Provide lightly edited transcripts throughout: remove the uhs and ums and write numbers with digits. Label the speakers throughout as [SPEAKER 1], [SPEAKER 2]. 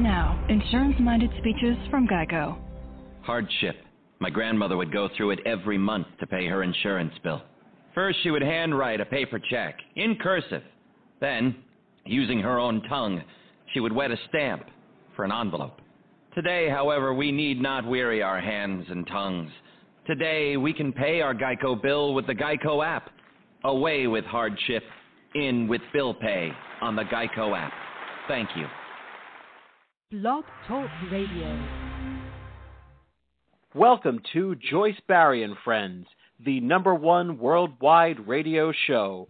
[SPEAKER 1] now, insurance-minded speeches from Geico.
[SPEAKER 2] Hardship. My grandmother would go through it every month to pay her insurance bill. First, she would handwrite a paper check, in cursive. Then, using her own tongue, she would wet a stamp for an envelope. Today, however, we need not weary our hands and tongues. Today, we can pay our Geico bill with the Geico app. Away with hardship, in with bill pay on the Geico app. Thank you.
[SPEAKER 3] Blog Talk Radio.
[SPEAKER 4] Welcome to Joyce Barrie and Friends, the #1 worldwide radio show.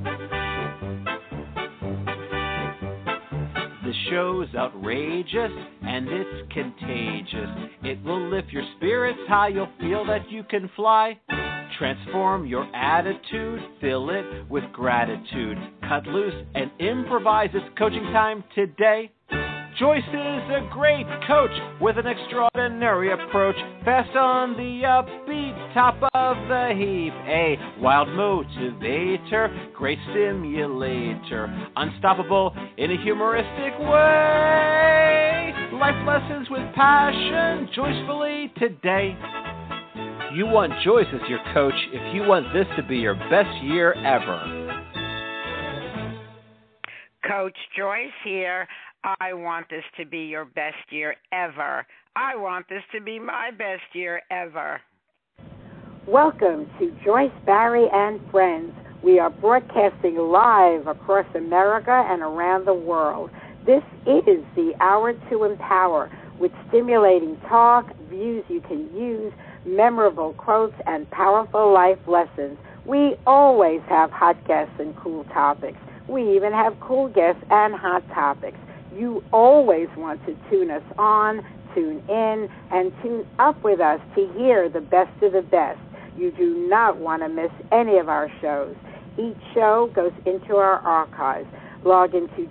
[SPEAKER 4] The show's outrageous and it's contagious. It will lift your spirits high, you'll feel that you can fly. Transform your attitude, fill it with gratitude. Cut loose and improvise. It's coaching time today. Joyce is a great coach with an extraordinary approach. Fast on the upbeat, top of the heap. A wild motivator, great stimulator. Unstoppable in a humoristic way. Life lessons with passion, joyfully today. You want Joyce as your coach if you want this to be your best year ever.
[SPEAKER 5] Coach Joyce here. I want this to be your best year ever. I want this to be my best year ever.
[SPEAKER 6] Welcome to Joyce Barrie and Friends. We are broadcasting live across America and around the world. This is the Hour to Empower, with stimulating talk, views you can use, memorable quotes, and powerful life lessons. We always have hot guests and cool topics. We even have cool guests and hot topics. You always want to tune us on, tune in, and tune up with us to hear the best of the best. You do not want to miss any of our shows. Each show goes into our archives. Log into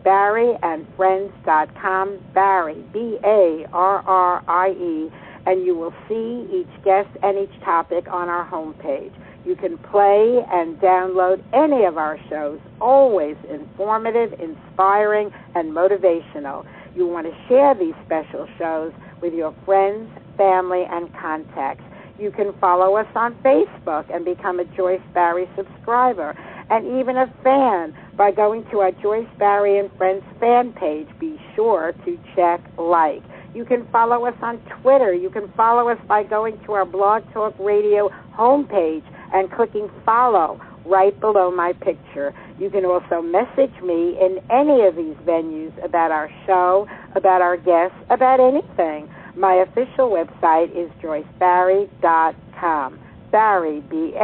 [SPEAKER 6] JoyceBarrieandFriends.com, Barrie, B-A-R-R-I-E, and you will see each guest and each topic on our homepage. You can play and download any of our shows, always informative, inspiring, and motivational. You want to share these special shows with your friends, family, and contacts. You can follow us on Facebook and become a Joyce Barrie subscriber, and even a fan by going to our Joyce Barrie and Friends fan page. Be sure to check like. You can follow us on Twitter. You can follow us by going to our Blog Talk Radio homepage and clicking follow right below my picture. You can also message me in any of these venues about our show, about our guests, about anything. My official website is JoyceBarrie.com. Barrie,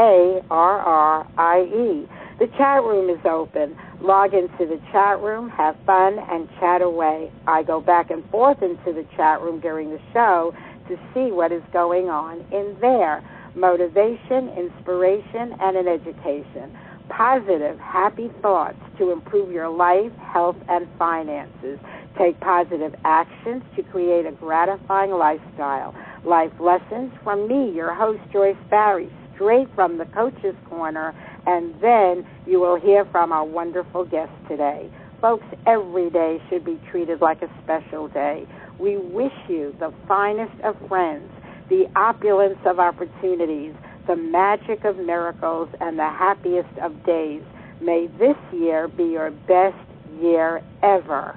[SPEAKER 6] B-A-R-R-I-E. The chat room is open. Log into the chat room, have fun, and chat away. I go back and forth into the chat room during the show to see what is going on in there. Motivation, inspiration, and an education. Positive, happy thoughts to improve your life, health, and finances. Take positive actions to create a gratifying lifestyle. Life lessons from me, your host, Joyce Barrie, straight from the Coach's Corner, and then you will hear from our wonderful guest today. Folks, every day should be treated like a special day. We wish you the finest of friends, the opulence of opportunities, the magic of miracles, and the happiest of days. May this year be your best year ever.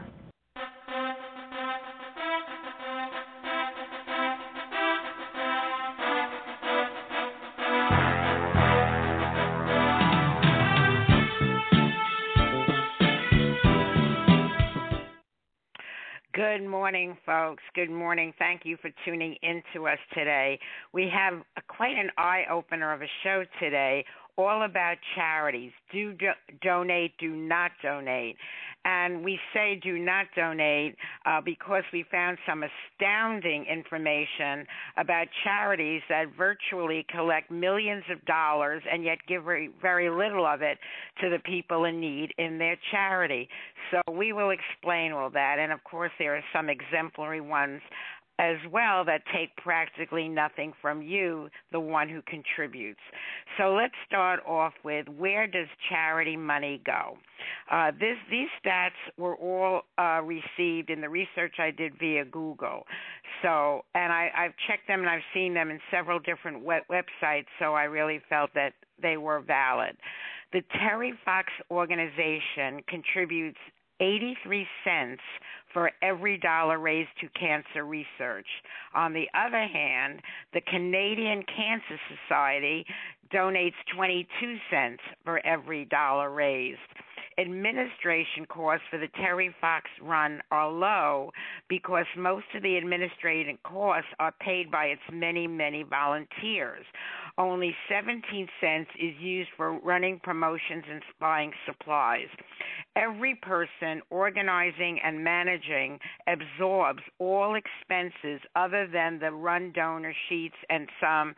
[SPEAKER 5] Good morning, folks. Good morning. Thank you for tuning in to us today. We have quite an eye-opener of a show today, all about charities. Do donate, do not donate. And we say do not donate because we found some astounding information about charities that virtually collect millions of dollars and yet give very, very little of it to the people in need in their charity. So we will explain all that. And, of course, there are some exemplary ones as well that take practically nothing from you, the one who contributes. So let's start off with, where does charity money go? These stats were all received in the research I did via Google. So, and I've checked them and I've seen them in several different websites, so I really felt that they were valid. The Terry Fox organization contributes 83 cents for every dollar raised to cancer research. On the other hand, the Canadian Cancer Society donates 22 cents for every dollar raised. Administration costs for the Terry Fox Run are low because most of the administrative costs are paid by its many, many volunteers. Only 17 cents is used for running promotions and buying supplies. Every person organizing and managing absorbs all expenses other than the run donor sheets and some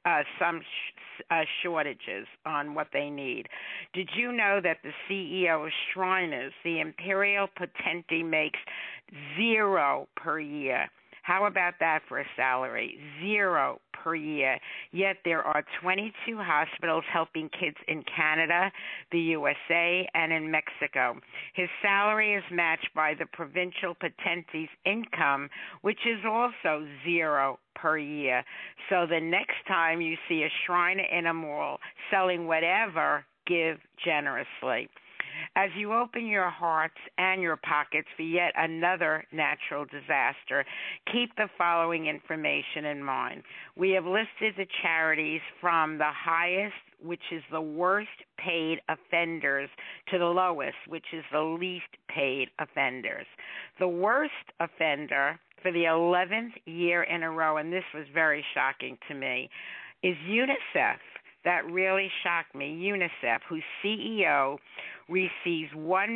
[SPEAKER 5] shortages on what they need. Did you know that the CEO of Shriners, the Imperial Potente, makes $0 per year? How about that for a salary? $0 per year. Yet there are 22 hospitals helping kids in Canada, the USA, and in Mexico. His salary is matched by the provincial Potente's income, which is also $0 per year. So the next time you see a Shriner in a mall selling whatever, give generously. As you open your hearts and your pockets for yet another natural disaster, keep the following information in mind. We have listed the charities from the highest, which is the worst paid offenders, to the lowest, which is the least paid offenders. The worst offender for the 11th year in a row, and this was very shocking to me, is UNICEF. That really shocked me. UNICEF, whose CEO receives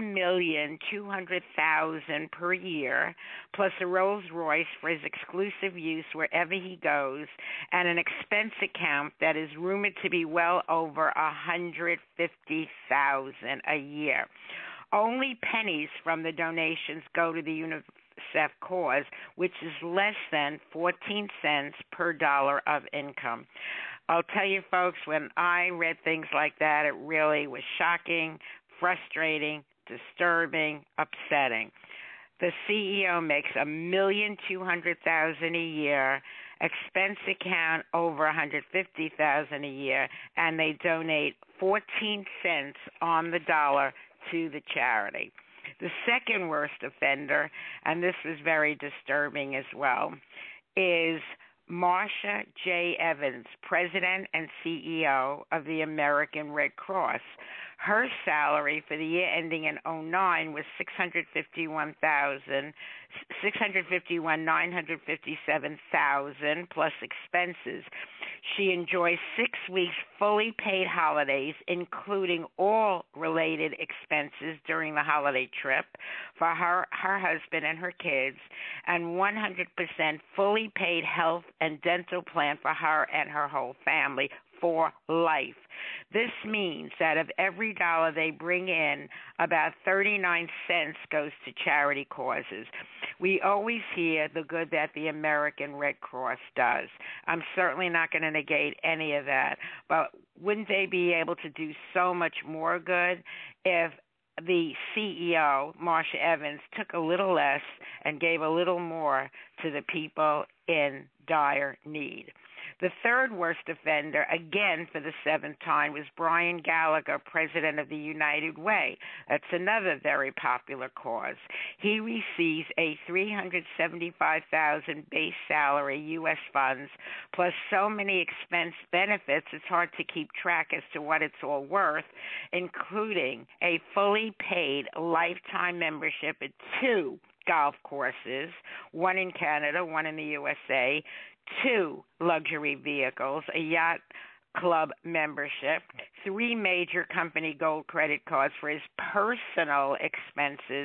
[SPEAKER 5] $1,200,000 per year, plus a Rolls Royce for his exclusive use wherever he goes, and an expense account that is rumored to be well over $150,000 a year. Only pennies from the donations go to the UNICEF cause, which is less than 14 cents per dollar of income. I'll tell you, folks, when I read things like that, it really was shocking, frustrating, disturbing, upsetting. The CEO makes $1,200,000 a year, expense account over $150,000 a year, and they donate 14 cents on the dollar to the charity. The second worst offender, and this was very disturbing as well, is Marsha J. Evans, President and CEO of the American Red Cross. Her salary for the year ending in 2009 was $651,957,000 plus expenses. She enjoys 6 weeks fully paid holidays, including all related expenses during the holiday trip for her husband and her kids, and 100% fully paid health and dental plan for her and her whole family for life. This means that of every dollar they bring in, about 39 cents goes to charity causes. We always hear the good that the American Red Cross does. I'm certainly not going to negate any of that, but wouldn't they be able to do so much more good if the CEO, Marsha Evans, took a little less and gave a little more to the people in dire need? The third worst offender, again for the seventh time, was Brian Gallagher, president of the United Way. That's another very popular cause. He receives a $375,000 base salary, U.S. funds, plus so many expense benefits, it's hard to keep track as to what it's all worth, including a fully paid lifetime membership at 2 golf courses, one in Canada, one in the USA, 2 luxury vehicles, a yacht club membership, 3 major company gold credit cards for his personal expenses,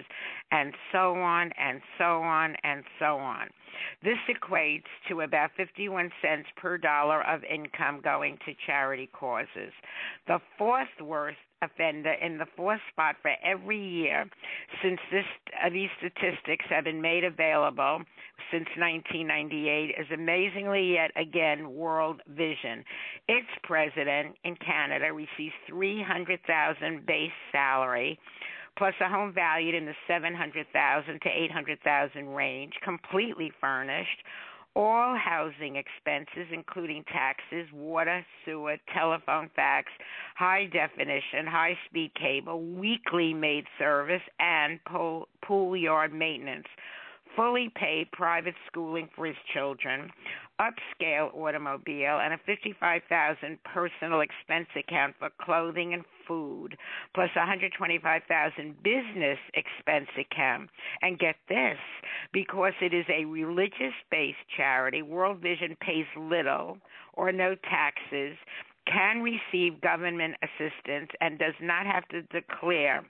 [SPEAKER 5] and so on and so on and so on. This equates to about 51 cents per dollar of income going to charity causes. The fourth worst offender in the fourth spot for every year since these statistics have been made available since 1998 is amazingly yet again World Vision. Its president in Canada receives $300,000 base salary, plus a home valued in the $700,000 to $800,000 range, completely furnished, all housing expenses, including taxes, water, sewer, telephone, fax, high definition, high-speed cable, weekly maid service, and pool yard maintenance, fully paid private schooling for his children, upscale automobile, and a $55,000 personal expense account for clothing and food, plus a $125,000 business expense account. And get this, because it is a religious-based charity, World Vision pays little or no taxes, can receive government assistance, and does not have to declare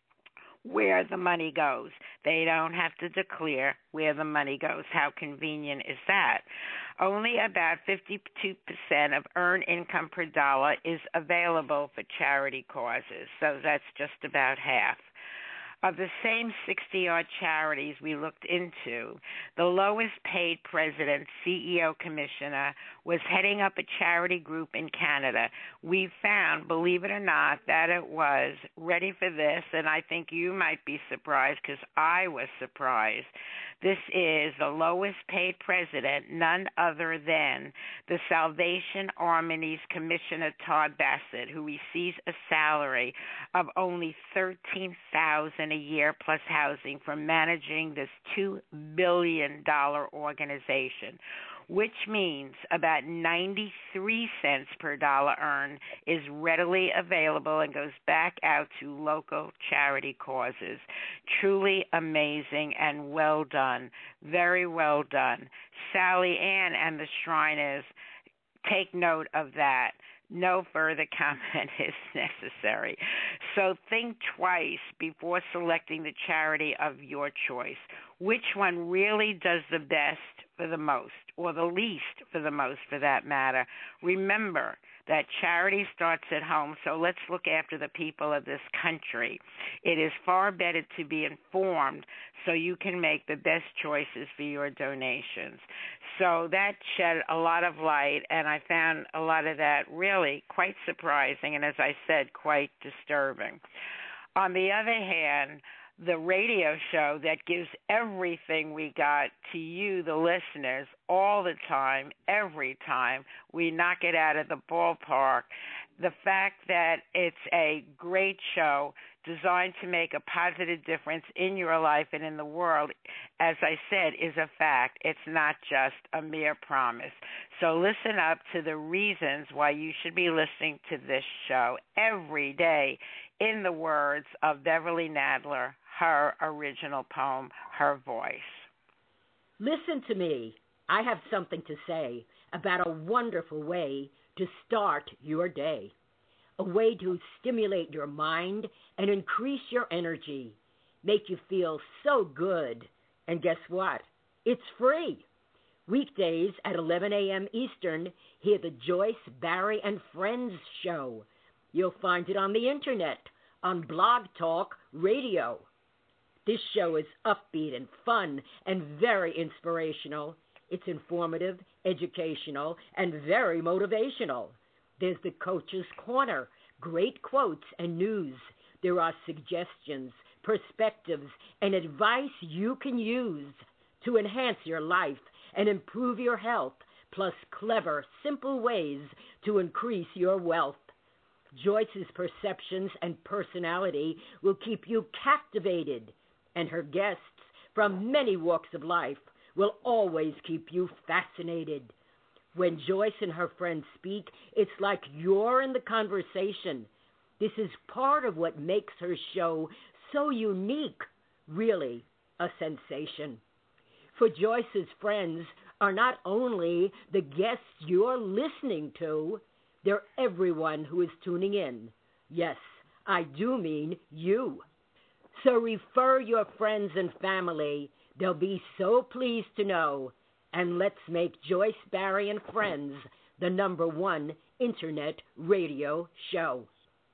[SPEAKER 5] where the money goes. They don't have to declare where the money goes. How convenient is that? Only about 52% of earned income per dollar is available for charity causes, so that's just about half. Of the same 60-odd charities we looked into, the lowest paid president, CEO, commissioner was heading up a charity group in Canada. We found, believe it or not, that it was, ready for this, and I think you might be surprised because I was surprised. This is the lowest paid president, none other than the Salvation Army's Commissioner Todd Bassett, who receives a salary of only $13,000 a year plus housing for managing this $2 billion organization, which means about 93 cents per dollar earned is readily available and goes back out to local charity causes. Truly amazing and well done. Very well done. Sally Ann and the Shriners, take note of that. No further comment is necessary. So think twice before selecting the charity of your choice. Which one really does the best for the most, or the least for the most for that matter? Remember that charity starts at home, so let's look after the people of this country. It is far better to be informed so you can make the best choices for your donations. So that shed a lot of light, and I found a lot of that really quite surprising and, as I said, quite disturbing. On the other hand, the radio show that gives everything we got to you, the listeners, all the time, every time, we knock it out of the ballpark. The fact that it's a great show designed to make a positive difference in your life and in the world, as I said, is a fact. It's not just a mere promise. So listen up to the reasons why you should be listening to this show every day, in the words of Beverly Nadler, her original poem, Her Voice.
[SPEAKER 7] Listen to me. I have something to say about a wonderful way to start your day, a way to stimulate your mind and increase your energy, make you feel so good. And guess what? It's free. Weekdays at 11 a.m. Eastern, hear the Joyce, Barry, and Friends show. You'll find it on the internet, on Blog Talk Radio. This show is upbeat and fun and very inspirational. It's informative, educational, and very motivational. There's the Coach's Corner, great quotes and news. There are suggestions, perspectives, and advice you can use to enhance your life and improve your health, plus clever, simple ways to increase your wealth. Joyce's perceptions and personality will keep you captivated, and her guests from many walks of life will always keep you fascinated. When Joyce and her friends speak, it's like you're in the conversation. This is part of what makes her show so unique, really a sensation. For Joyce's friends are not only the guests you're listening to, they're everyone who is tuning in. Yes, I do mean you. So refer your friends and family. They'll be so pleased to know. And let's make Joyce Barrie and Friends the #1 Internet radio show.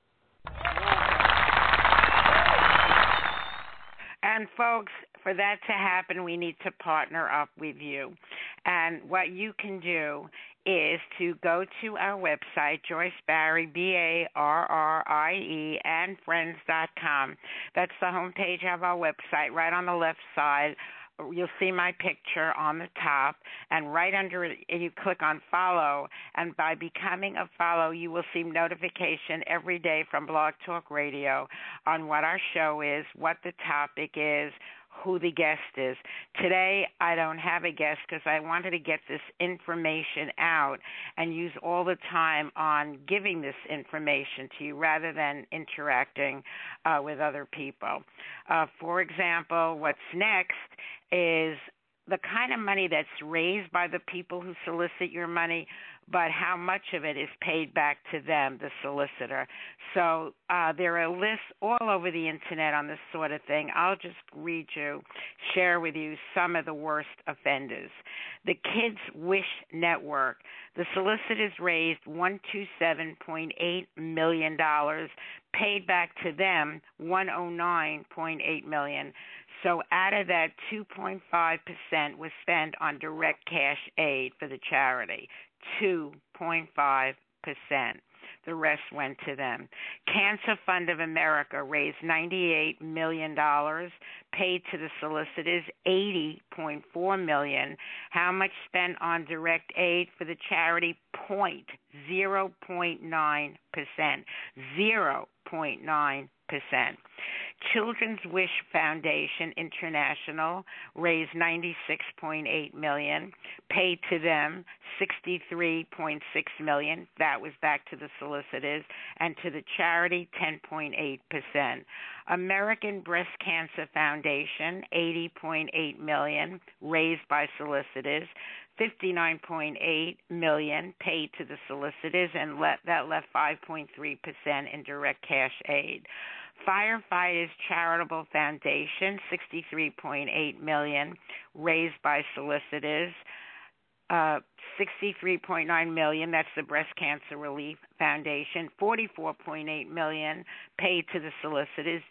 [SPEAKER 5] And folks, for that to happen, we need to partner up with you. And what you can do is to go to our website, Joyce Barrie, BARRIE, and friends.com. That's the homepage of our website. Right on the left side, you'll see my picture on the top, and right under it, you click on follow, and by becoming a follow, you will see notification every day from Blog Talk Radio on what our show is, what the topic is, who the guest is. Today, I don't have a guest because I wanted to get this information out and use all the time on giving this information to you rather than interacting with other people. For example, what's next is the kind of money that's raised by the people who solicit your money, but how much of it is paid back to them, the solicitor. So there are lists all over the Internet on this sort of thing. I'll just share with you some of the worst offenders. The Kids Wish Network. The solicitors raised $127.8 million, paid back to them $109.8 million. So out of that, 2.5% was spent on direct cash aid for the charity. 2.5%. The rest went to them. Cancer Fund of America raised $98 million, paid to the solicitors $80.4 million. How much spent on direct aid for the charity? 0.9%. 0.9%. Children's Wish Foundation International raised $96.8 million, paid to them $63.6 million. That was back to the solicitors, and to the charity 10.8%. American Breast Cancer Foundation $80.8 million, raised by solicitors. $59.8 million paid to the solicitors, and that left 5.3% in direct cash aid. Firefighters Charitable Foundation, $63.8 million, raised by solicitors. $63.9 million, that's the Breast Cancer Relief Foundation. $44.8 million paid to the solicitors,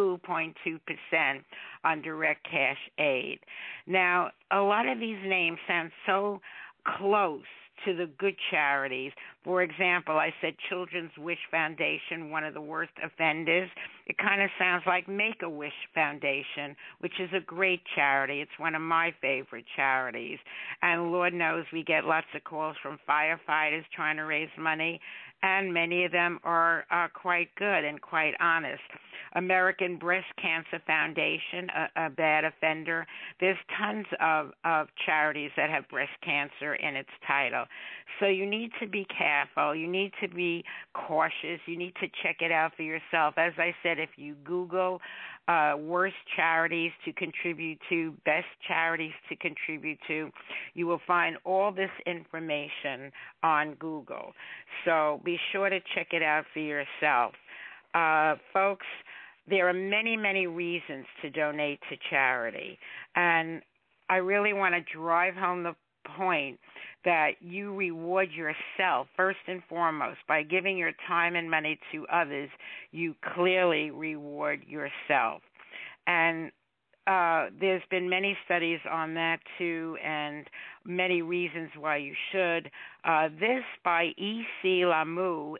[SPEAKER 5] 2.2% on direct cash aid. Now, a lot of these names sound so close to the good charities. For example, I said Children's Wish Foundation, one of the worst offenders. It kind of sounds like Make-A-Wish Foundation, which is a great charity. It's one of my favorite charities. And Lord knows we get lots of calls from firefighters trying to raise money, and many of them are quite good and quite honest. American Breast Cancer Foundation, a bad offender. There's tons of charities that have breast cancer in its title. So you need to be careful. You need to be cautious. You need to check it out for yourself. As I said, if you Google worst charities to contribute to, best charities to contribute to, you will find all this information on Google. So be sure to check it out for yourself. Folks, there are many, many reasons to donate to charity. And I really want to drive home the point that you reward yourself first and foremost. By giving your time and money to others, you clearly reward yourself. And there's been many studies on that too, and many reasons why you should. This by E.C. Lameaux,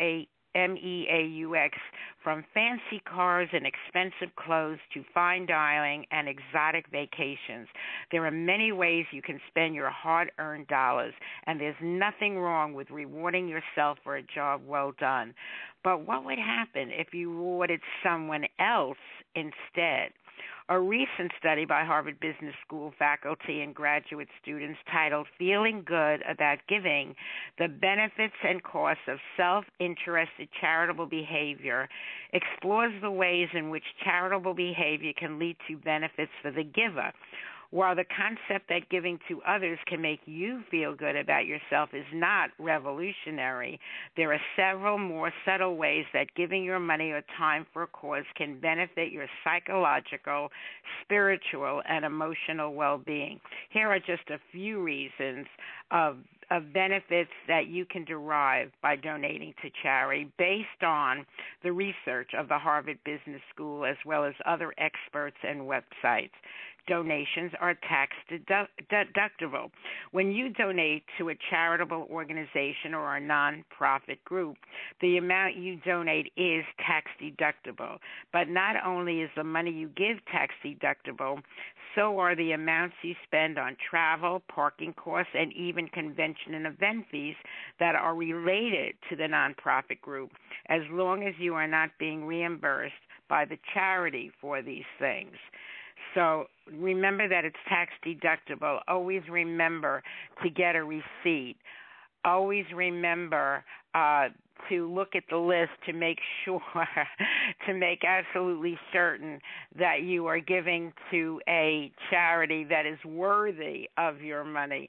[SPEAKER 5] MEAUX, From Fancy Cars and Expensive Clothes to Fine Dining and Exotic Vacations. There are many ways you can spend your hard-earned dollars, and there's nothing wrong with rewarding yourself for a job well done. But what would happen if you rewarded someone else instead? A recent study by Harvard Business School faculty and graduate students titled Feeling Good About Giving, The Benefits and Costs of Self-Interested Charitable Behavior, explores the ways in which charitable behavior can lead to benefits for the giver. While the concept that giving to others can make you feel good about yourself is not revolutionary, there are several more subtle ways that giving your money or time for a cause can benefit your psychological, spiritual, and emotional well-being. Here are just a few reasons of benefits that you can derive by donating to charity based on the research of the Harvard Business School as well as other experts and websites. Donations are tax deductible. When you donate to a charitable organization or a nonprofit group, the amount you donate is tax deductible. But not only is the money you give tax deductible, so are the amounts you spend on travel, parking costs, and even convention and event fees that are related to the nonprofit group, as long as you are not being reimbursed by the charity for these things. So remember that it's tax deductible. Always remember to get a receipt. Always remember to look at the list to make sure, to make absolutely certain that you are giving to a charity that is worthy of your money.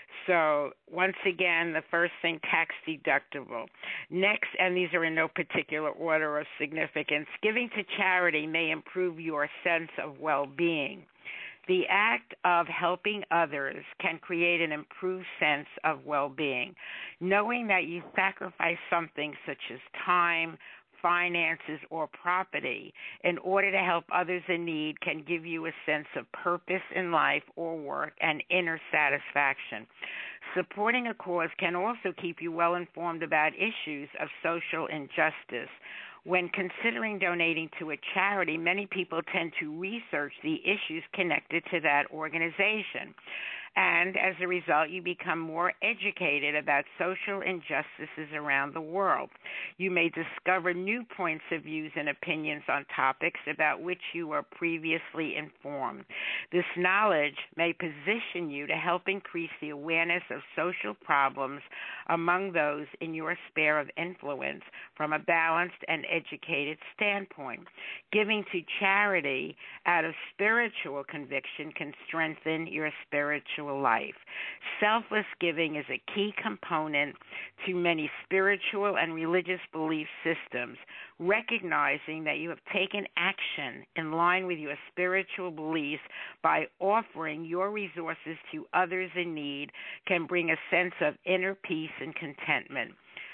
[SPEAKER 5] So once again, the first thing, tax deductible. Next, and these are in no particular order of significance, giving to charity may improve your sense of well-being. The act of helping others can create an improved sense of well-being. Knowing that you sacrifice something such as time, finances, or property in order to help others in need can give you a sense of purpose in life or work and inner satisfaction. Supporting a cause can also keep you well informed about issues of social injustice. When considering donating to a charity, many people tend to research the issues connected to that organization. And as a result, you become more educated about social injustices around the world. You may discover new points of views and opinions on topics about which you were previously informed. This knowledge may position you to help increase the awareness of social problems among those in your sphere of influence from a balanced and educated standpoint. Giving to charity out of spiritual conviction can strengthen your spiritual life. Selfless giving is a key component to many spiritual and religious belief systems. Recognizing that you have taken action in line with your spiritual beliefs by offering your resources to others in need can bring a sense of inner peace and contentment.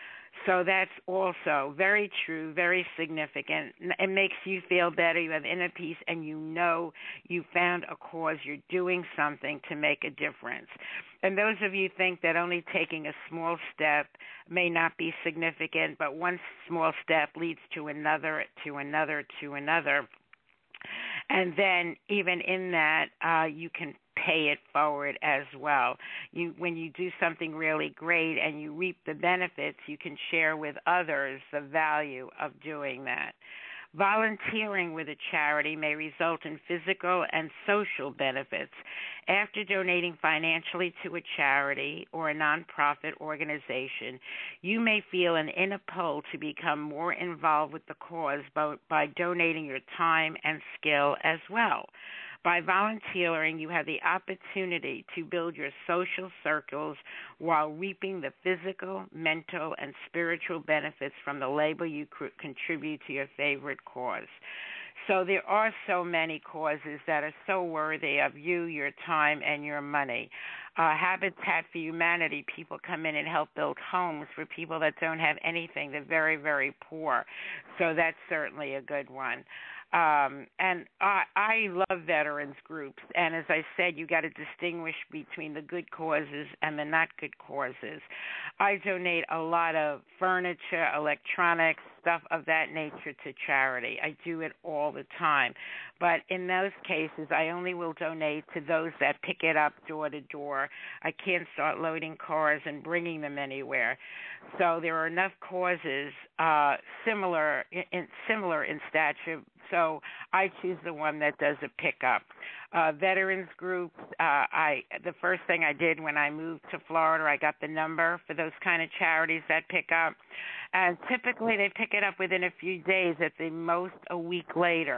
[SPEAKER 5] So that's also very true, very significant. It makes you feel better. You have inner peace, and you know you found a cause. You're doing something to make a difference. And those of you think that only taking a small step may not be significant, but one small step leads to another, to another, to another. And then even in that, you can pay it forward as well. When you do something really great and you reap the benefits, you can share with others the value of doing that. Volunteering with a charity may result in physical and social benefits. After donating financially to a charity or a nonprofit organization, you may feel an inner pull to become more involved with the cause by donating your time and skill as well. By volunteering, you have the opportunity to build your social circles while reaping the physical, mental, and spiritual benefits from the labor you contribute to your favorite cause. So there are so many causes that are so worthy of you, your time, and your money. Habitat for Humanity, people come in and help build homes for people that don't have anything. They're very, very poor. So that's certainly a good one. And I love veterans groups, and as I said, you got to distinguish between the good causes and the not good causes. I donate a lot of furniture, electronics, stuff of that nature to charity. I do it all the time. But in those cases, I only will donate to those that pick it up door to door. I can't start loading cars and bringing them anywhere. So there are enough causes similar in stature. So I choose the one that does a pickup. Veterans groups, the first thing I did when I moved to Florida, I got the number for those kind of charities that pick up. And typically they pick it up within a few days, at the most a week later.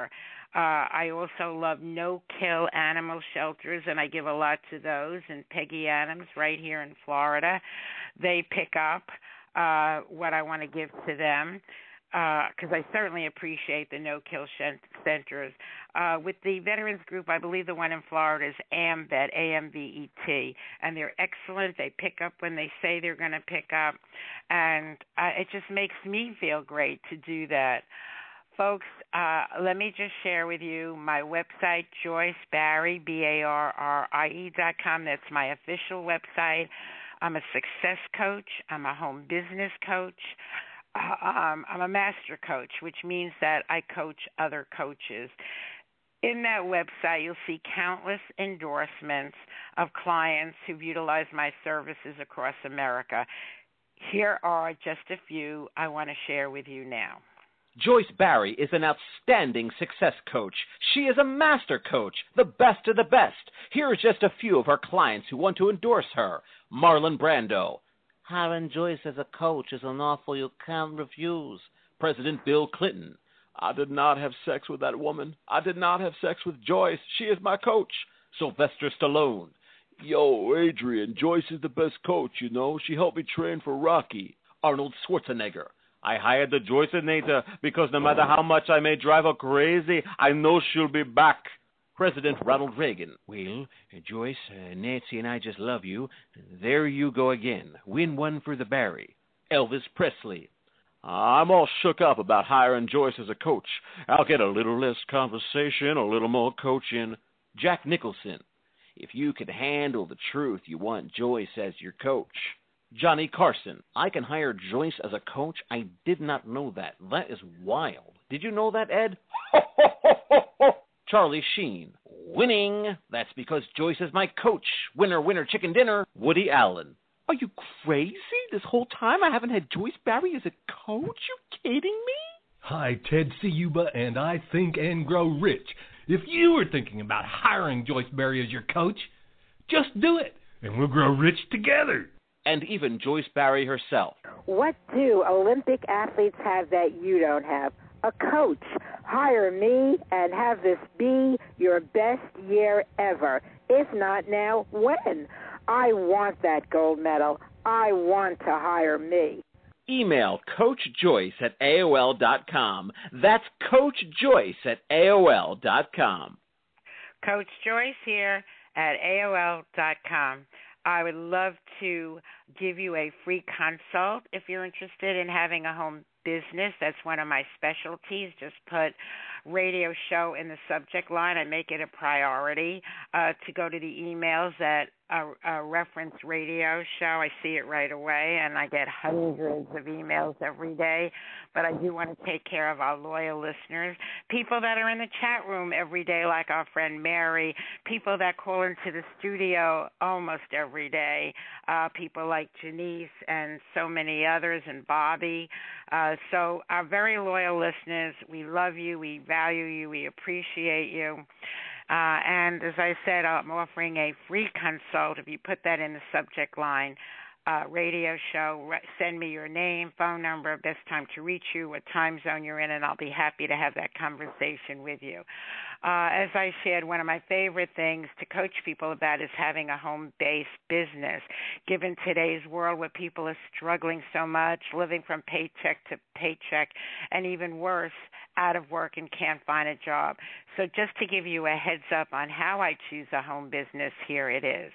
[SPEAKER 5] I also love no-kill animal shelters, and I give a lot to those. And Peggy Adams, right here in Florida, they pick up what I want to give to them, because I certainly appreciate the no-kill centers. With the veterans group, I believe the one in Florida is AMVET, A-M-V-E-T, and they're excellent. They pick up when they say they're going to pick up, and it just makes me feel great to do that. Folks, let me just share with you my website, Joyce Barrie, BARRIE.com. That's my official website. I'm a success coach. I'm a home business coach. I'm a master coach, which means that I coach other coaches. In that website, you'll see countless endorsements of clients who've utilized my services across America. Here are just a few I want to share with you now.
[SPEAKER 4] Joyce Barrie is an outstanding success coach. She is a master coach, the best of the best. Here are just a few of her clients who want to endorse her. Marlon Brando. Hiring Joyce as a coach is an offer you can't refuse. President Bill Clinton. I did not have sex with that woman. I did not have sex with Joyce. She is my coach. Sylvester Stallone. Yo, Adrian, Joyce is the best coach, you know. She helped me train for Rocky. Arnold Schwarzenegger. I hired the Joyceinator because no matter how much I may drive her crazy, I know she'll be back. President Ronald Reagan. Well, Joyce, Nancy and I just love you. There you go again. Win one for the Barrie. Elvis Presley. I'm all shook up about hiring Joyce as a coach. I'll get a little less conversation, a little more coaching. Jack Nicholson. If you can handle the truth, you want Joyce as your coach. Johnny Carson. I can hire Joyce as a coach? I did not know that. That is wild. Did you know that, Ed? Charlie Sheen. Winning. That's because Joyce is my coach. Winner, winner, chicken dinner. Woody Allen. Are you crazy? This whole time I haven't had Joyce Barrie as a coach? You kidding me?
[SPEAKER 8] Hi, Ted Ciuba, and I Think and Grow Rich. If you were thinking about hiring Joyce Barrie as your coach, just do it, and we'll grow rich together.
[SPEAKER 4] And even Joyce Barrie herself.
[SPEAKER 6] What do Olympic athletes have that you don't have? A coach. Hire me and have this be your best year ever. If not now, when? I want that gold medal. I want to hire me.
[SPEAKER 4] Email Coach Joyce at AOL.com. That's Coach Joyce at AOL.com.
[SPEAKER 5] Coach Joyce here at AOL.com. I would love to give you a free consult if you're interested in having a home business. That's one of my specialties. Just put radio show in the subject line. I make it a priority to go to the emails that reference radio show. I see it right away, and I get hundreds of emails every day. But I do want to take care of our loyal listeners, people that are in the chat room every day, like our friend Mary, people that call into the studio almost every day, people like Janice and so many others, and Bobby. So our very loyal listeners, we love you, we value you, we appreciate you. And as I said, I'm offering a free consult. If you put that in the subject line, radio show, send me your name, phone number, best time to reach you, what time zone you're in, and I'll be happy to have that conversation with you. As I shared, one of my favorite things to coach people about is having a home-based business. Given today's world where people are struggling so much, living from paycheck to paycheck, and even worse, out of work and can't find a job. So just to give you a heads up on how I choose a home business, here it is.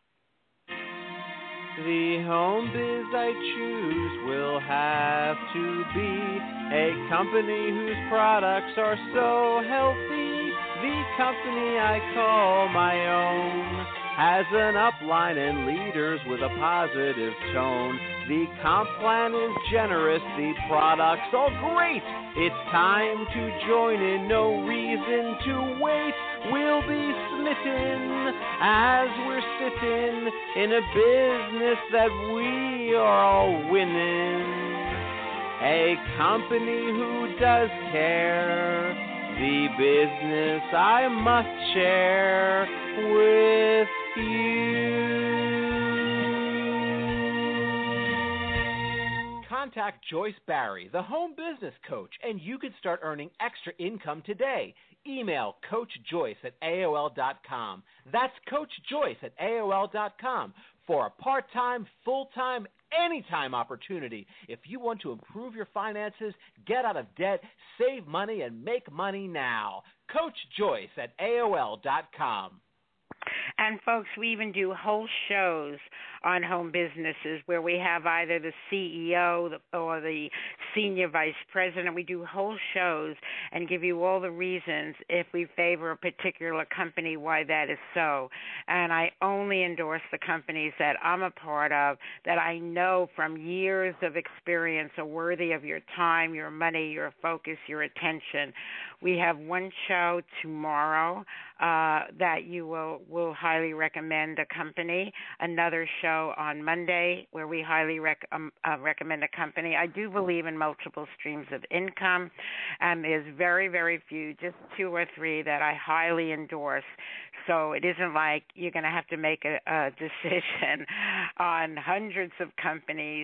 [SPEAKER 4] The home biz I choose will have to be a company whose products are so healthy. The company I call my own has an upline and leaders with a positive tone. The comp plan is generous, the products are great. It's time to join in, no reason to wait. We'll be smitten as we're sitting in a business that we are all winning. A company who does care, the business I must share with you. Contact Joyce Barry, the home business coach, and you can start earning extra income today. Email CoachJoyce@AOL.com. That's CoachJoyce@AOL.com for a part-time, full-time, anytime opportunity. If you want to improve your finances, get out of debt, save money, and make money now. CoachJoyce@AOL.com.
[SPEAKER 5] And folks, we even do whole shows on home businesses where we have either the CEO or the senior vice president. We do whole shows and give you all the reasons if we favor a particular company, why that is so. And I only endorse the companies that I'm a part of that I know from years of experience are worthy of your time, your money, your focus, your attention. We have one show tomorrow that you will highly recommend a company, another show on Monday where we highly recommend a company. I do believe in multiple streams of income, and there's very, very few, just 2 or 3 that I highly endorse. So it isn't like you're going to have to make a decision on hundreds of companies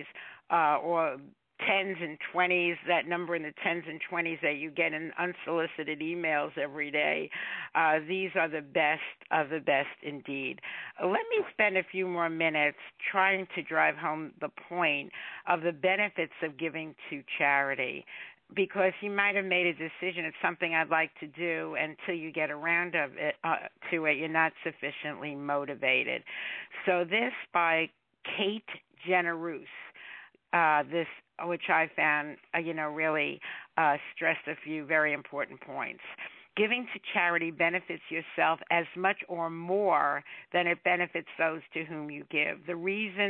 [SPEAKER 5] or tens and 20s, that number in the tens and 20s that you get in unsolicited emails every day. These are the best of the best indeed. Let me spend a few more minutes trying to drive home the point of the benefits of giving to charity, because you might have made a decision, it's something I'd like to do, until you get around to it, you're not sufficiently motivated. So this by Kate Generous, this which I found, really stressed a few very important points. Giving to charity benefits yourself as much or more than it benefits those to whom you give. That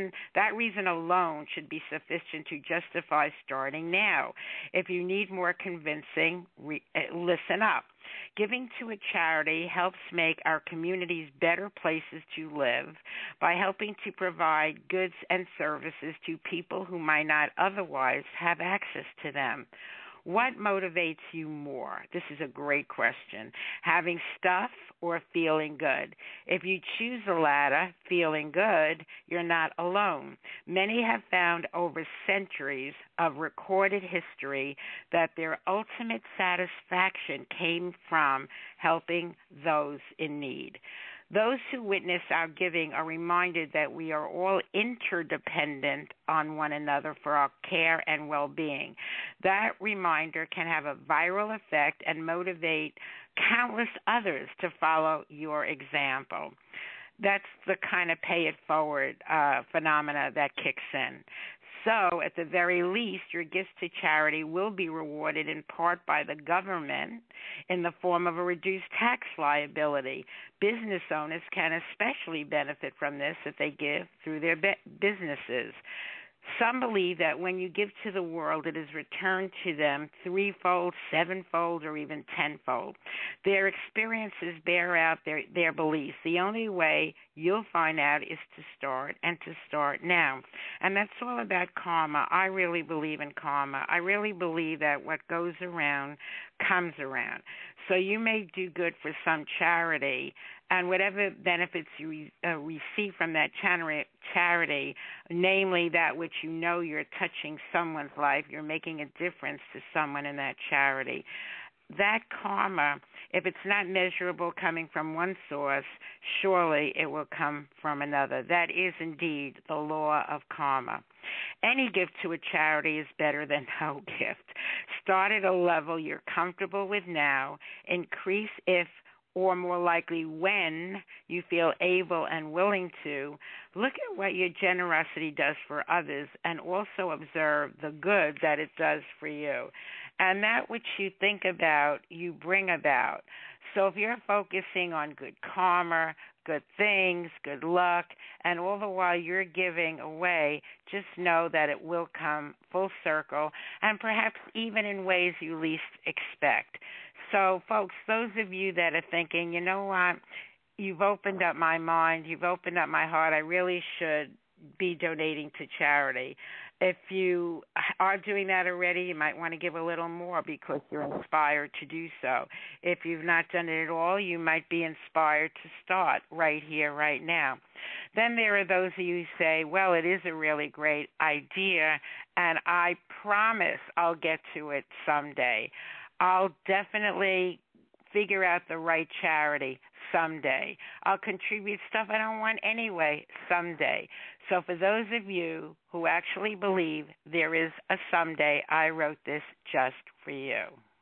[SPEAKER 5] reason alone should be sufficient to justify starting now. If you need more convincing, listen up. Giving to a charity helps make our communities better places to live by helping to provide goods and services to people who might not otherwise have access to them. What motivates you more? This is a great question. Having stuff or feeling good? If you choose the latter, feeling good, you're not alone. Many have found over centuries of recorded history that their ultimate satisfaction came from helping those in need. Those who witness our giving are reminded that we are all interdependent on one another for our care and well-being. That reminder can have a viral effect and motivate countless others to follow your example. That's the kind of pay-it-forward phenomena that kicks in. So, at the very least, your gifts to charity will be rewarded in part by the government in the form of a reduced tax liability. Business owners can especially benefit from this if they give through their businesses. Some believe that when you give to the world, it is returned to them threefold, sevenfold, or even tenfold. Their experiences bear out their beliefs. The only way you'll find out is to start, and to start now. And that's all about karma. I really believe in karma. I really believe that what goes around comes around. So you may do good for some charity, and whatever benefits you receive from that charity, namely that which you know you're touching someone's life, you're making a difference to someone in that charity. That karma, if it's not measurable coming from one source, surely it will come from another. That is indeed the law of karma. Any gift to a charity is better than no gift. Start at a level you're comfortable with now. Increase if, or more likely when, you feel able and willing to. Look at what your generosity does for others and also observe the good that it does for you. And that which you think about, you bring about. So if you're focusing on good karma, good things, good luck, and all the while you're giving away, just know that it will come full circle, and perhaps even in ways you least expect. So, folks, those of you that are thinking, you know what, you've opened up my mind, you've opened up my heart, I really should be donating to charity. If you are doing that already, you might want to give a little more because you're inspired to do so. If you've not done it at all, you might be inspired to start right here, right now. Then there are those of you who say, well, it is a really great idea, and I promise I'll get to it someday. I'll definitely figure out the right charity someday. I'll contribute stuff I don't want anyway someday. So for those of you who actually believe there is a someday, I wrote this just for you.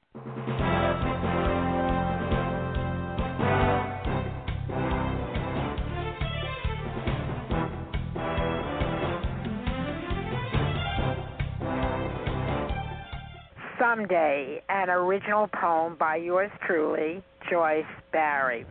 [SPEAKER 5] Someday, an original poem by yours truly, Joyce Barry.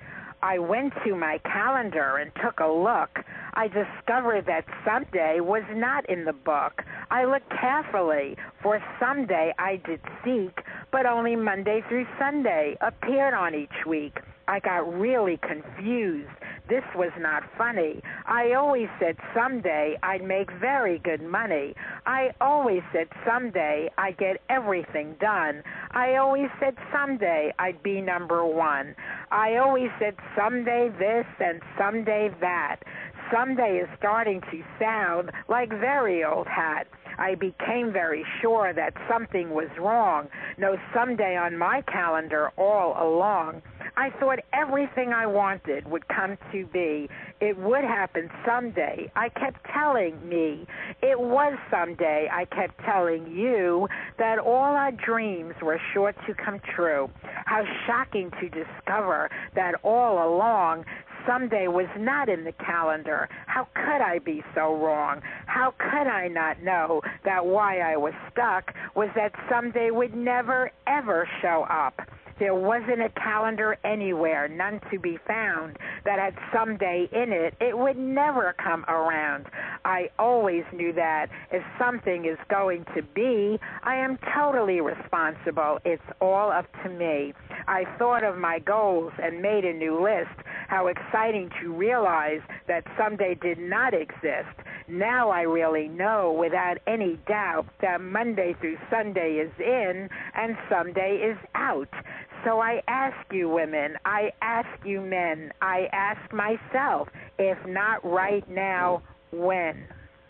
[SPEAKER 5] I went to my calendar and took a look. I discovered that someday was not in the book. I looked carefully, for someday I did seek, but only Monday through Sunday appeared on each week. I got really confused. This was not funny. I always said someday I'd make very good money. I always said someday I'd get everything done. I always said someday I'd be number one. I always said someday this and someday that. Someday is starting to sound like very old hat. I became very sure that something was wrong. No someday on my calendar all along. I thought everything I wanted would come to be. It would happen someday. I kept telling me it was someday. I kept telling you that all our dreams were sure to come true. How shocking to discover that all along someday was not in the calendar. How could I be so wrong? How could I not know that why I was stuck was that someday would never, ever show up? There wasn't a calendar anywhere, none to be found, that had someday in it. It would never come around. I always knew that if something is going to be, I am totally responsible. It's all up to me. I thought of my goals and made a new list. How exciting to realize that someday did not exist. Now I really know without any doubt that Monday through Sunday is in and someday is out. So I ask you women, I ask you men, I ask myself, if not right now, when?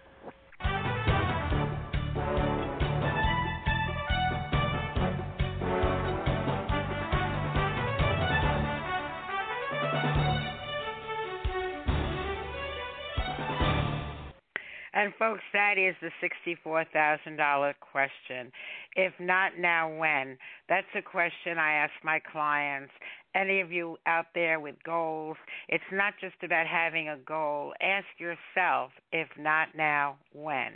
[SPEAKER 5] And folks, that is the $64,000 question. If not now, when? That's a question I ask my clients. Any of you out there with goals, it's not just about having a goal. Ask yourself, if not now, when?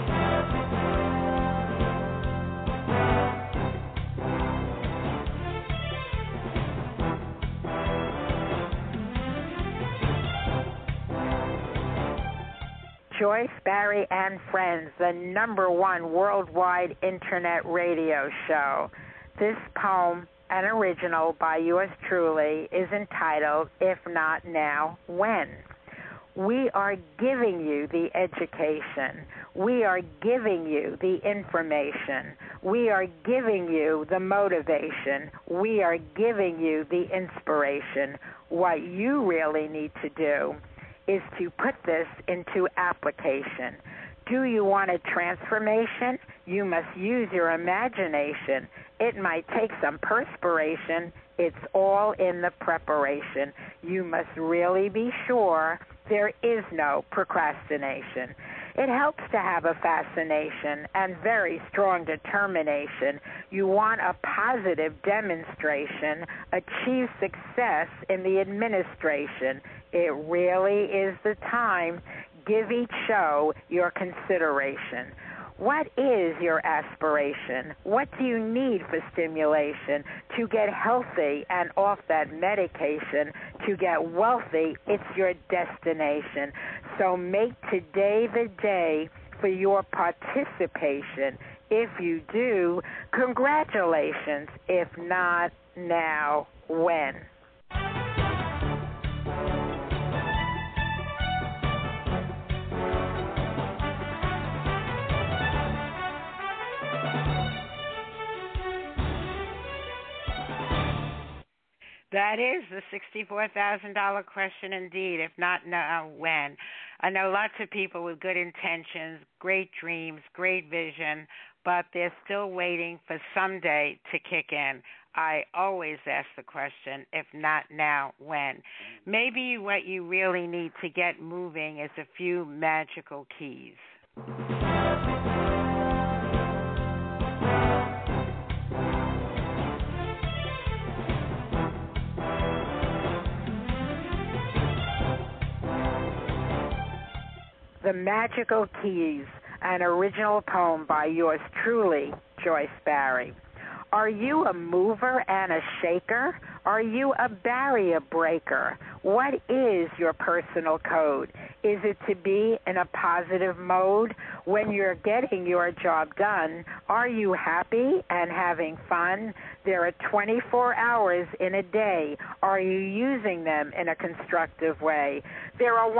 [SPEAKER 5] Joyce Barry and Friends, the #1 worldwide internet radio show. This poem, an original by yours truly, is entitled, If Not Now, When? We are giving you the education. We are giving you the information. We are giving you the motivation. We are giving you the inspiration. What you really need to do is to put this into application. Do you want a transformation? You must use your imagination. It might take some perspiration. It's all in the preparation. You must really be sure there is no procrastination. It helps to have a fascination and very strong determination. You want a positive demonstration, achieve success in the administration. It really is the time. Give each show your consideration. What is your aspiration? What do you need for stimulation to get healthy and off that medication? To get wealthy, it's your destination. So make today the day for your participation. If you do, congratulations. If not now, when? That is the $64,000 question indeed, if not now, when. I know lots of people with good intentions, great dreams, great vision, but they're still waiting for someday to kick in. I always ask the question, if not now, when? Maybe what you really need to get moving is a few magical keys. The Magical Keys, an original poem by yours truly, Joyce Barrie. Are you a mover and a shaker? Are you a barrier breaker? What is your personal code? Is it to be in a positive mode when you're getting your job done? Are you happy and having fun? There are 24 hours in a day. Are you using them in a constructive way? There are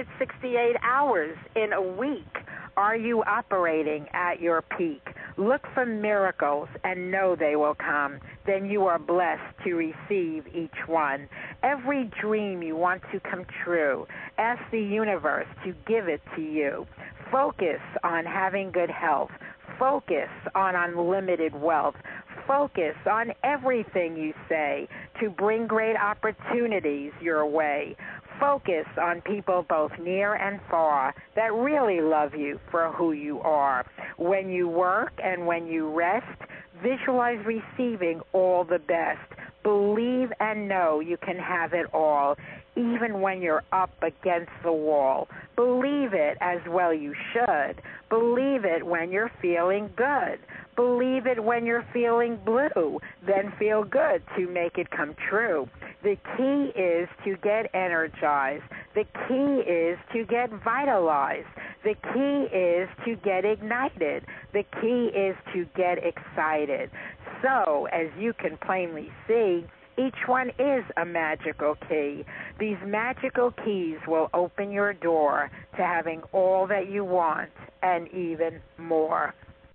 [SPEAKER 5] 168 hours in a week. Are you operating at your peak? Look for miracles and know they will come. Then you are blessed to receive each one. Every dream you want to come true, ask the universe to give it to you. Focus on having good health. Focus on unlimited wealth. Focus on everything you say to bring great opportunities your way. Focus on people both near and far that really love you for who you are. When you work and when you rest, visualize receiving all the best. Believe and know you can have it all, even when you're up against the wall. Believe it as well you should. Believe it when you're feeling good. Believe it when you're feeling blue. Then feel good to make it come true. The key is to get energized. The key is to get vitalized. The key is to get ignited. The key is to get excited. So, as you can plainly see, each one is a magical key. These magical keys will open your door to having all that you want and even more.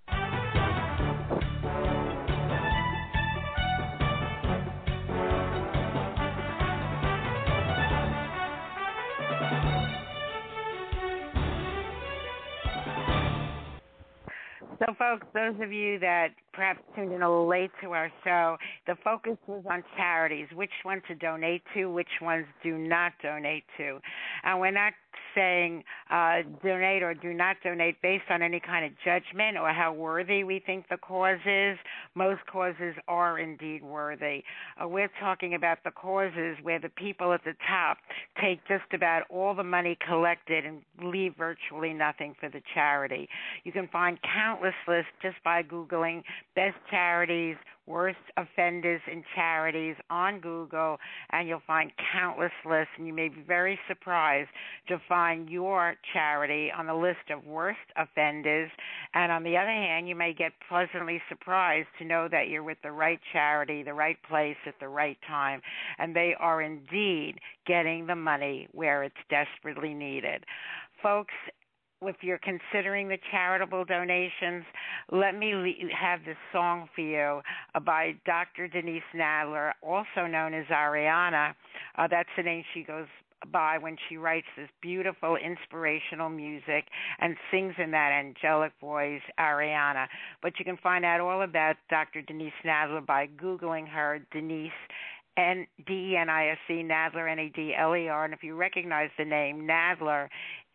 [SPEAKER 5] So, folks, those of you that perhaps tuned in a little late to our show, the focus was on charities, which ones to donate to, which ones do not donate to. And we're not saying donate or do not donate based on any kind of judgment or how worthy we think the cause is. Most causes are indeed worthy. We're talking about the causes where the people at the top take just about all the money collected and leave virtually nothing for the charity. You can find countless lists just by Googling best charities, worst offenders in charities on Google, and you'll find countless lists, and you may be very surprised to find your charity on the list of worst offenders. And on the other hand, you may get pleasantly surprised to know that you're with the right charity, the right place at the right time, and they are indeed getting the money where it's desperately needed. Folks, if you're considering the charitable donations, let me have this song for you by Dr. Denise Nadler, also known as Ariana. That's the name she goes by when she writes this beautiful, inspirational music and sings in that angelic voice, Ariana. But you can find out all about Dr. Denise Nadler by Googling her, Denise, N-D-E-N-I-S-E, Nadler, N-A-D-L-E-R. And if you recognize the name, Nadler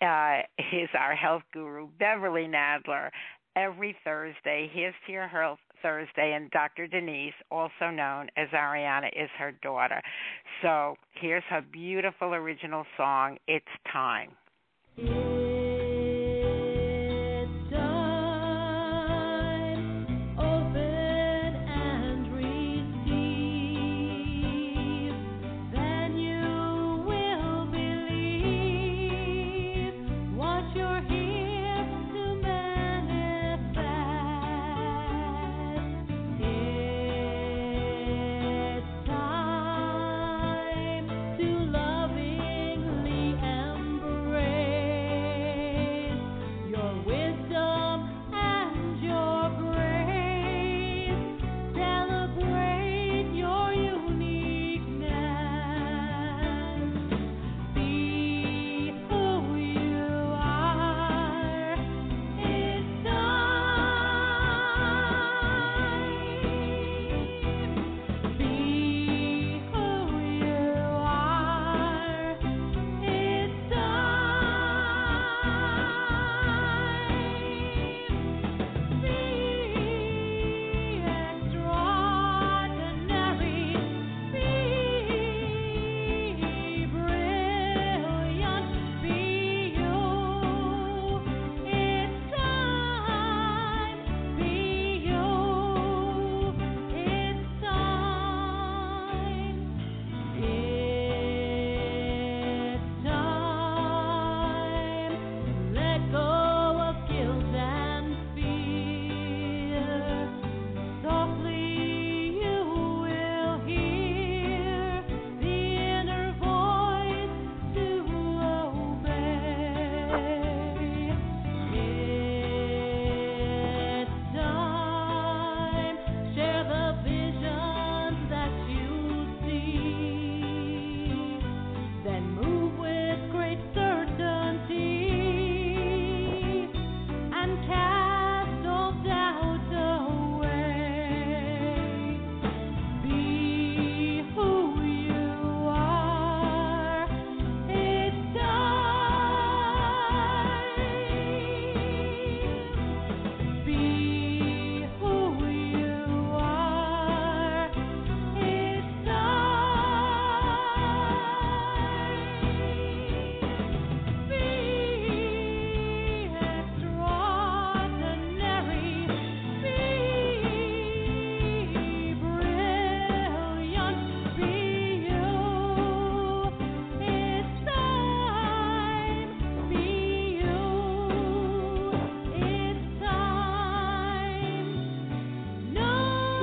[SPEAKER 5] is our health guru, Beverly Nadler. Every Thursday, here's to your health Thursday, and Dr. Denise, also known as Ariana, is her daughter. So here's her beautiful original song, It's Time.
[SPEAKER 9] Lovingly embrace.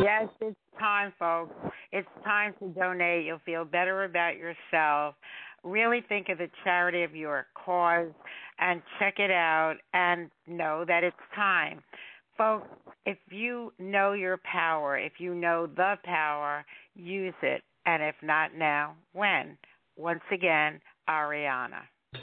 [SPEAKER 5] Yes, it's time, folks. It's time to donate. You'll feel better about yourself. Really think of the charity of your cause and check it out and know that it's time. Folks, if you know your power, if you know the power, use it. And if not now, when? Once again, Ariana.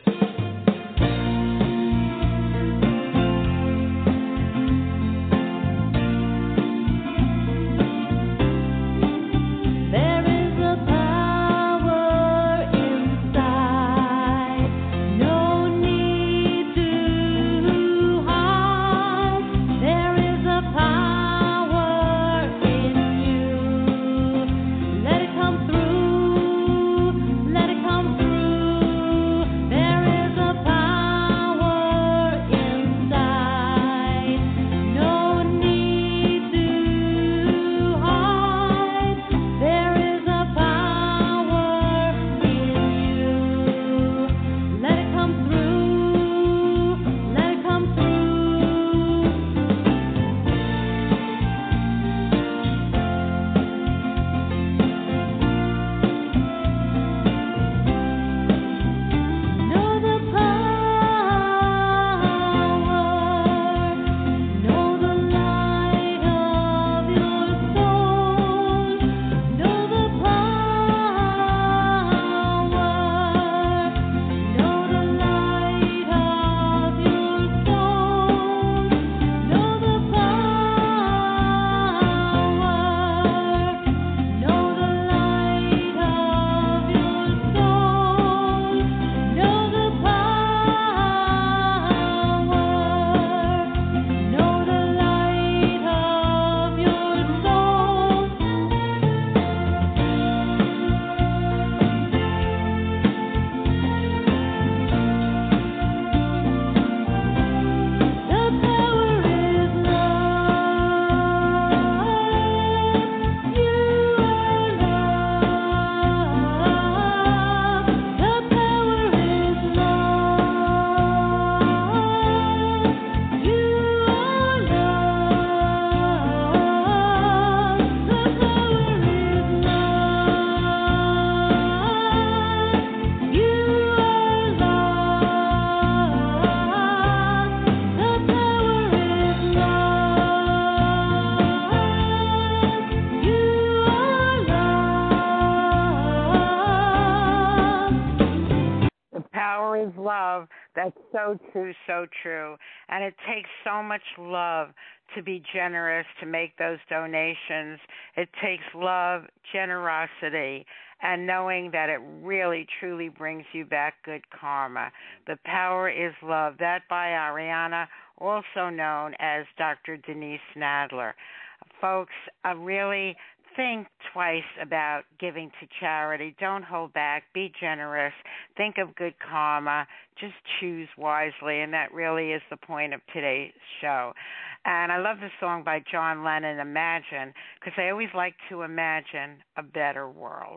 [SPEAKER 5] Love. That's so true, so true. And it takes so much love to be generous, to make those donations. It takes love, generosity, and knowing that it really, truly brings you back good karma. The power is love. That by Ariana, also known as Dr. Denise Nadler. Folks, really think twice about giving to charity. Don't hold back. Be generous. Think of good karma. Just choose wisely, and that really is the point of today's show. And I love the song by John Lennon, Imagine, because I always like to imagine a better world.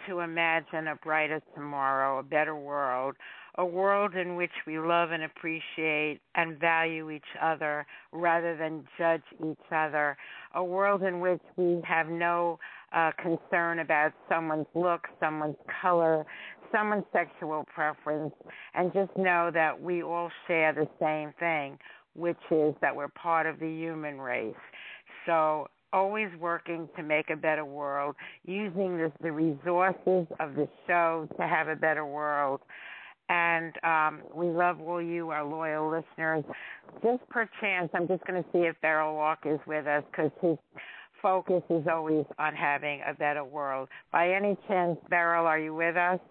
[SPEAKER 5] to imagine a brighter tomorrow, a better world, a world in which we love and appreciate and value each other rather than judge each other, a world in which we have no concern about someone's look, someone's color, someone's sexual preference, and just know that we all share the same thing, which is that we're part of the human race. So always working to make a better world, using the resources of the show to have a better world. And we love all you, our loyal listeners. Just perchance, I'm just going to see if Beryl Walk is with us, because his focus is always on having a better world. By any chance, Beryl, are you with us?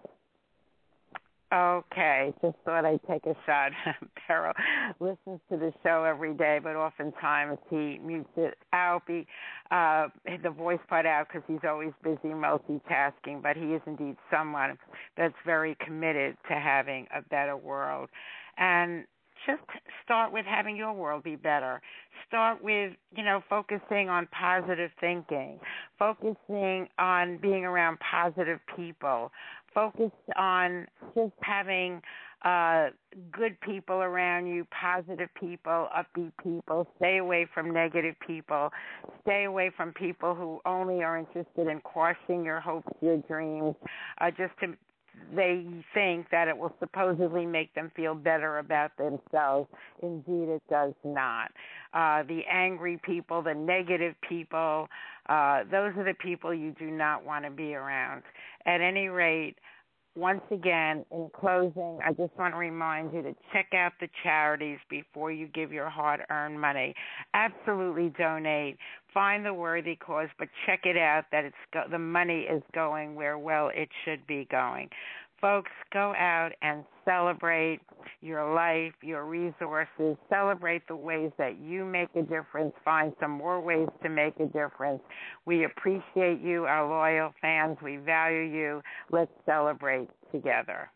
[SPEAKER 5] Okay, just thought I'd take a shot. Beryl listens to the show every day, but oftentimes he mutes it out, the voice part out, because he's always busy multitasking, but he is indeed someone that's very committed to having a better world. And just start with having your world be better. Start with, focusing on positive thinking, focusing on being around positive people, focus on just having good people around you, positive people, upbeat people. Stay away from negative people. Stay away from people who only are interested in quashing your hopes, your dreams, they think that it will supposedly make them feel better about themselves. Indeed, it does not. The angry people, the negative people, those are the people you do not want to be around. At any rate, once again, in closing, I just want to remind you to check out the charities before you give your hard-earned money. Absolutely donate. Find the worthy cause, but check it out that the money is going where, well, it should be going. Folks, go out and celebrate your life, your resources. Celebrate the ways that you make a difference. Find some more ways to make a difference. We appreciate you, our loyal fans. We value you. Let's celebrate together.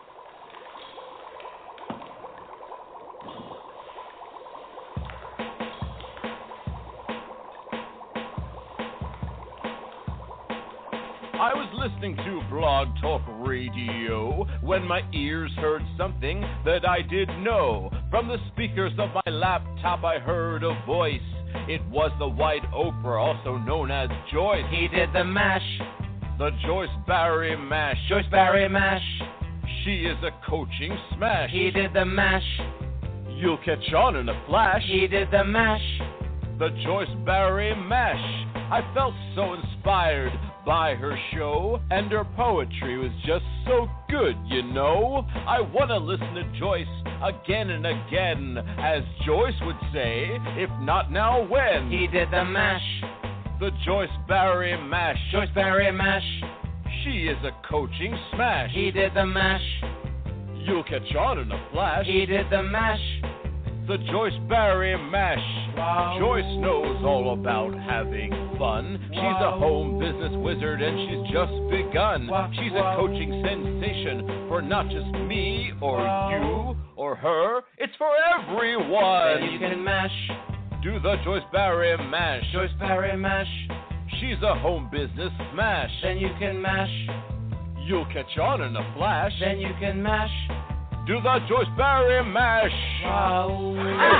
[SPEAKER 9] I was listening to Blog Talk Radio when my ears heard something that I didn't know. From the speakers of my laptop I heard a voice. It was the White Oprah, also known as Joyce.
[SPEAKER 4] He did the mash.
[SPEAKER 9] The Joyce Barry Mash.
[SPEAKER 4] Joyce Barry Mash.
[SPEAKER 9] She is a coaching smash.
[SPEAKER 4] He did the mash.
[SPEAKER 9] You'll catch on in a flash.
[SPEAKER 4] He did the mash.
[SPEAKER 9] The Joyce Barry Mash. I felt so inspired by her show, and her poetry was just so good, I want to listen to Joyce again and again, as Joyce would say, if not now, when?
[SPEAKER 4] He did the mash.
[SPEAKER 9] The Joyce Barry Mash.
[SPEAKER 4] Joyce Barry Mash.
[SPEAKER 9] She is a coaching smash.
[SPEAKER 4] He did the mash.
[SPEAKER 9] You'll catch on in a flash.
[SPEAKER 4] He did the mash.
[SPEAKER 9] The Joyce Barry Mash.
[SPEAKER 4] Wow.
[SPEAKER 9] Joyce knows all about having fun.
[SPEAKER 4] Wow.
[SPEAKER 9] She's a home business wizard and she's just begun.
[SPEAKER 4] Wow.
[SPEAKER 9] She's a coaching sensation for not just me or you or her. It's for everyone.
[SPEAKER 4] Then you can mash.
[SPEAKER 9] Do the Joyce Barry Mash.
[SPEAKER 4] Joyce Barry Mash.
[SPEAKER 9] She's a home business smash.
[SPEAKER 4] Then you can mash.
[SPEAKER 9] You'll catch on in a flash.
[SPEAKER 4] Then you can mash.
[SPEAKER 9] Do the Joyce Barry Mash.
[SPEAKER 4] Wow.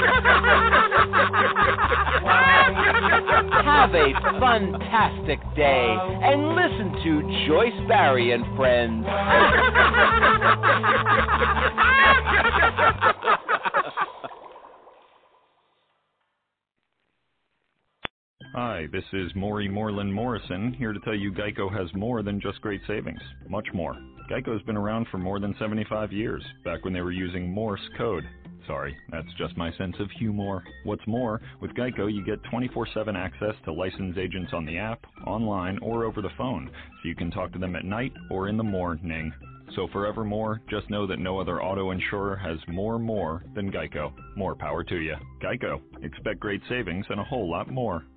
[SPEAKER 4] Have a fantastic day and listen to Joyce Barry and Friends.
[SPEAKER 10] Hi, this is Maury Moreland Morrison, here to tell you Geico has more than just great savings. Much more. Geico's been around for more than 75 years, back when they were using Morse code. Sorry, that's just my sense of humor. What's more, with Geico you get 24/7 access to licensed agents on the app, online, or over the phone, so you can talk to them at night or in the morning. So forevermore, just know that no other auto insurer has more than Geico. More power to you. Geico. Expect great savings and a whole lot more.